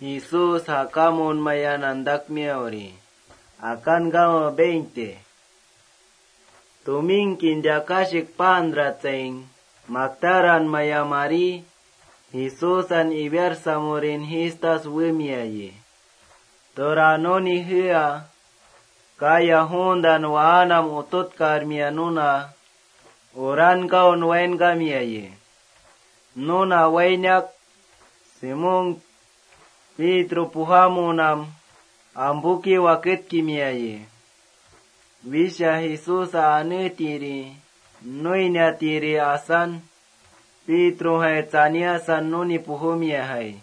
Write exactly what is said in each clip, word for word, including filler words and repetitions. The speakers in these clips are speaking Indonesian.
Jesus hakamun mayanandak miauri. Akan gama beinte. Tumingkin jakashik pandratseng. Maktaran mayamari. Jesusan iber samurin histas wimiaye. Toranoni hia. Kaya hondan waanam utut karmianuna. Oran kaon wain gamiaye. Nuna wainyak. Simung Petro puhamunam. Ambuki wakit kimiaye. Visha Jesus ane tiri. Noinya tiri asan. Petro hai tania san nuni puhumia hai.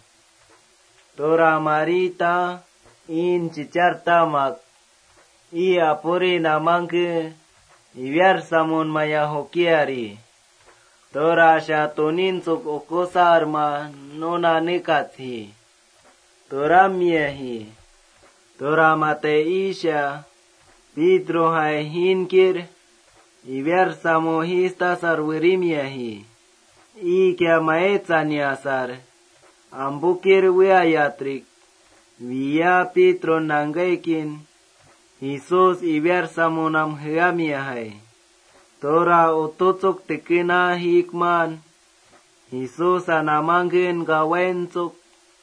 Tora marita. In cicar tamak. Ia puri namangke. Iwiar samun maya hokiari. Tora syatonin suk ukosarma. Nona nikathi. Tora miahi. Tora mate isya. Petro hai hinkir. Iwiar samo hista sarwirimiahi. Ikia maetsani asar. Ambukir wiayatrik. Via Petro nanggaikin. Jesus iwiar samunam hiamiahai. Tora ututsuk tekena hikman. Jesus anamangin gawensuk.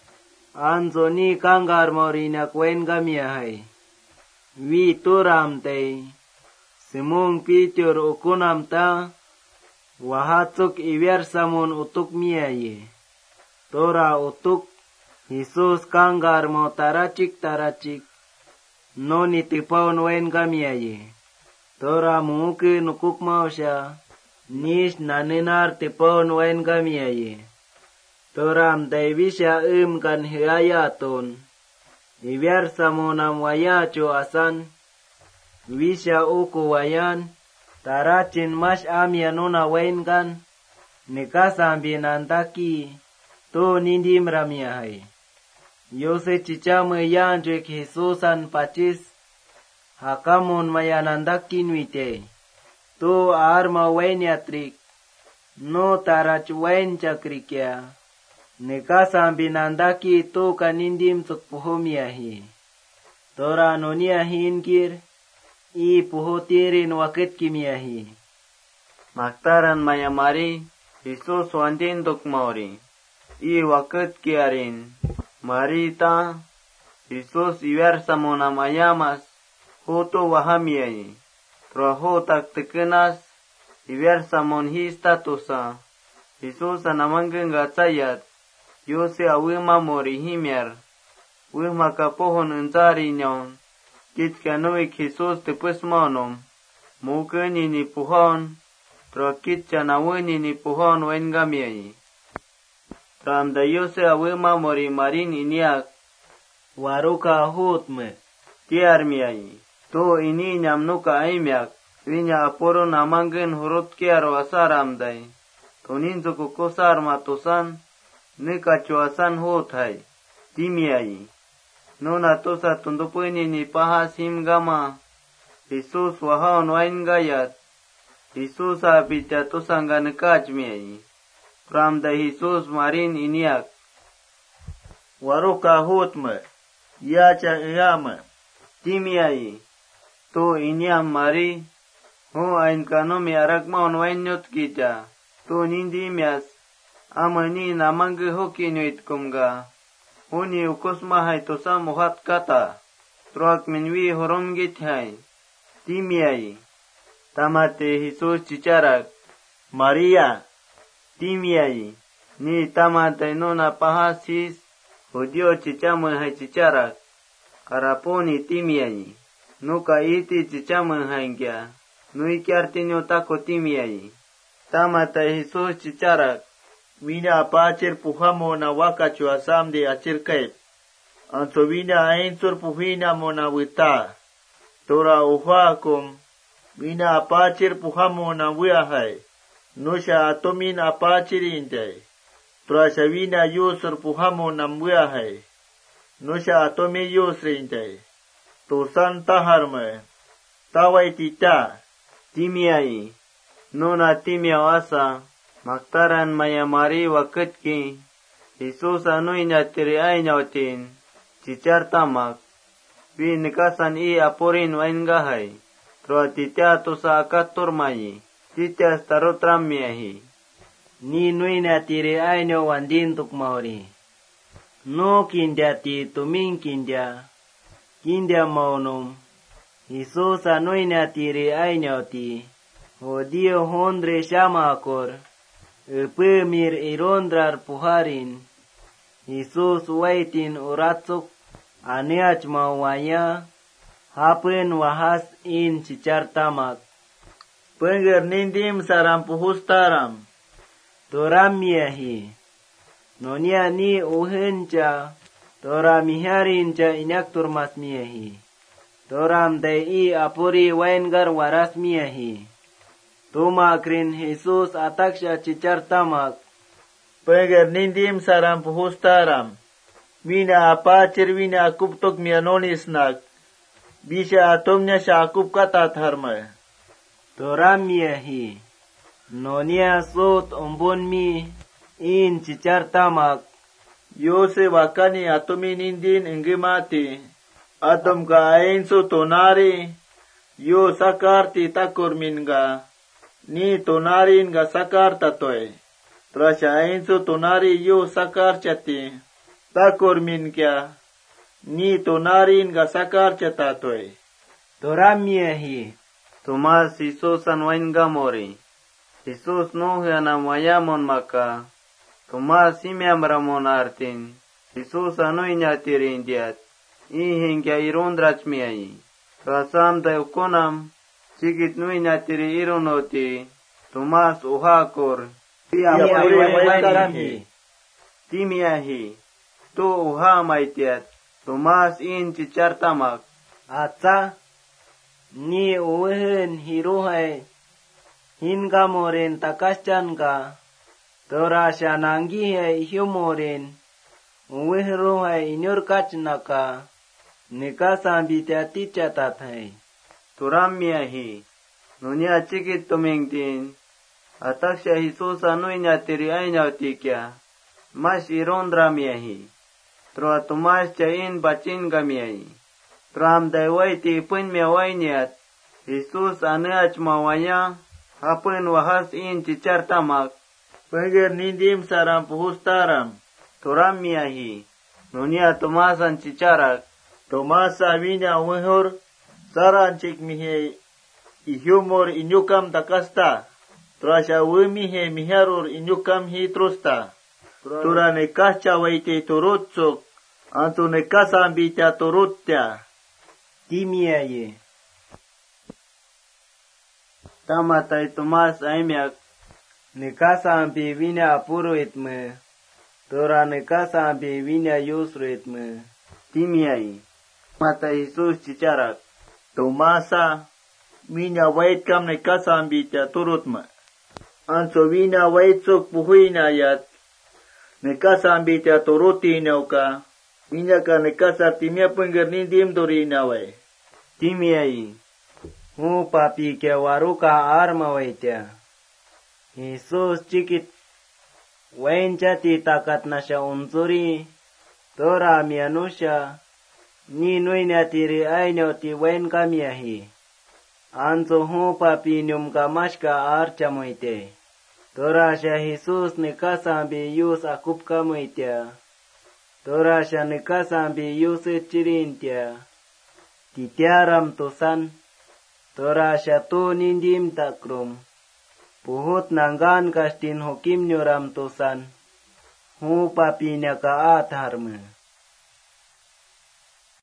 Anzoni kanggar morinak wen gamiahai. Vi turam tei. Simung Peter ukunam ta. Wahatsuk iwiar samun utuk miaye. Tora utuk. Jesus kanggar mo taracik taracik. Noni tipaun wen gamiaye. Tora muke nukuk mausya. Nish nanenar tipaun wen gamiaye. Toram daivisya im kan hiayaton. Iwiar samunam wayacho asan. Visya uku wayan. Taracin mas amyanuna wen kan. Nikasambi nantaki. To nindim ramiahai. Yose cicame yanjwek Jesusan pacis. Hakamun mayanandakin wite. To arma wen yatrik. No tarach wen cakrikya. Nekasambi nandaki to kanindim suk puhumiahi. Tora nonia hinkir. I puhutirin wakit kimiahi. Maktaran mayamari. Jesus wantin tuk mauri. I wakit kiarin. Marita, Jesus iwer samona mayamas, hoto wahamiai. Traho tak tekenas, iwer samon hista tosa. Jesus anamangeng gatsayat, yose awima mori himiar. Wima kapohon unzari nyon, kit kanoik Jesus tepes monom. Mukeni ni puhon, tra kit chanawini ni puhon wengamiai. Ramda yose awema mori marin iniak. Waruka hutme. Tiar miai. To ini nyamnuka aimyak. Vinya aporo namangen hurut kiaro asaramdai. Tonin zuku kosar matosan. Nika chuasan hutai. Timiai. Nona tosa tundupuini ni pahas himgama. Jesus wahaon wain gayat. Jesus abicha tosanga nekaj miai. Ramda Jesus marin iniak. Waruka hutme. Yacha iyama. Timiai. To iniam mari. Ho ain kanomi arakmaon wainyot kita. To nindimias. Amani namangge hokinyuit kumga. Huni ukosma hai tosa muhat kata. Troak minwi horomgit hai. Timiai. Tamate Jesus cicarak. Maria. Timiai. Ni tamate nona pahasis. Hudio cicamun hai cicarak. Karaponi timiai. Nuka iti cicamun hai kya. Nui kiartinyo tako timiai. Tamate Jesus cicarak. Wina apacir puhamo na wakachu asam de acir kaip. Anso wina ainsur puhina mona wita. Tora uhakum. Wina apacir puhamo na wiahai. Nusha atomin apaciri intai. Prasavina yusur puhamo namwiahai. Nusha atomi yusri intai. Tosan taharme. Tawai tita. Timiai. Nona timia asa. Maktaran mayamari wakit ki. Yesus anu inyatiri ay nyautin, cicar tamak, wi nikasan i apurin wain gahay, roa titia tusa akatur mayi, titia starut ramiahi. Ni nui natiri ay nyo wandin tuk maori. No kindia ti tuming kindia, kindia maunum, Yesus anu inyatiri ay nyo ti, o dio hondre shama akor, Epemir irondrar puharin, Yesus waitin uratsuk, aneach mawaya, hapen wahas in cicar tamak. Pengger nindim saram puhustaram. Toram miahi, nonia ni uhenca, toram miharin ca inyak turmas miahi. Toram dai apuri waingar waras miahi. Tumakrin Jesus ataksha cicar tamak. Pengger nindim saram puhustaram. Wina apacir wina akuptok mianonisnak. Bisa atomnya sya akup kata dharma. Toram miahi. Nonia sot ombon mi in cicar tamak. Yose wakani atomi nindin enggemati. Atom ka ain so tonari. Yo sakarti takur minga. Ni tonarin ga sakar tatoy. Trasya ainsu tonari yo sakar chati. Takur min kya. Ni tonarin ga sakar chatatoy. Toram miahi. Tomas Yesus anwain gamori. Yesus no hana mayamon maka. Tomas imiam ramon artin. Yesus anu inyatirin diat. Ihin kya irundrach miai. Rasam dayo konam. Cikit nui nyatiri ironoti, Tomas uhakor, timiahi, tu uha maitiat, Tomas in cicar tamak. Atsa, ni uhen hiruhai, hinga moren takascan ka, tora syananggi hai hiumoren, uwehruhai inyur kacnaka, nikasambi tiati catat hai. Turam miahi, nunia cikit tumingtin, ataksya Yesus anu inyatiri ay nyautikya, mas irondra miahi, troa tumas cain bacin gamiahi, tram dayway ti pun miaway niat, Yesus anu achmawaya, hapun wahas in cicar tamak, pengger nindim saram puhustaram, turam miahi, nunia tumasan cicarak, tumasa winya wehur, Saran cik mihe ihumor inyukam takasta. Trasya wemihe miharur inyukam hitrusta. Tura nekasca waite turutsuk. Antu nekasambitya turutya. Timiaye. Tamatay tumas aimyak. Nekasambi wina apuru itme. Tura nekasambi wina yusru itme. Timiaye. Mata Yesus cicarak. Tomasa, wina wait kam nekasambitya turutma. Anso wina wait sok puhuina yat. Nekasambitya turuti nauka. Wina ka nekasar timia pengger nindim turina way. Timiai. Hu papi ke waruka arma waitya. Yesus cikit. Wainchati takat nasya unsuri. Tora mianusya. Ni nui natiri ainyo ti wain kamiahi. Anso hu papi nyum kamashka archa moite. Tora sya Jesus nekasambi yus akup kamoitya. Tora sya nekasambi yus cirintya. Titiaram tusan. Tora sya tu nindim takrum. Puhut nanggan kastin hukim nyuram tusan. Hu papi nya ka atharma.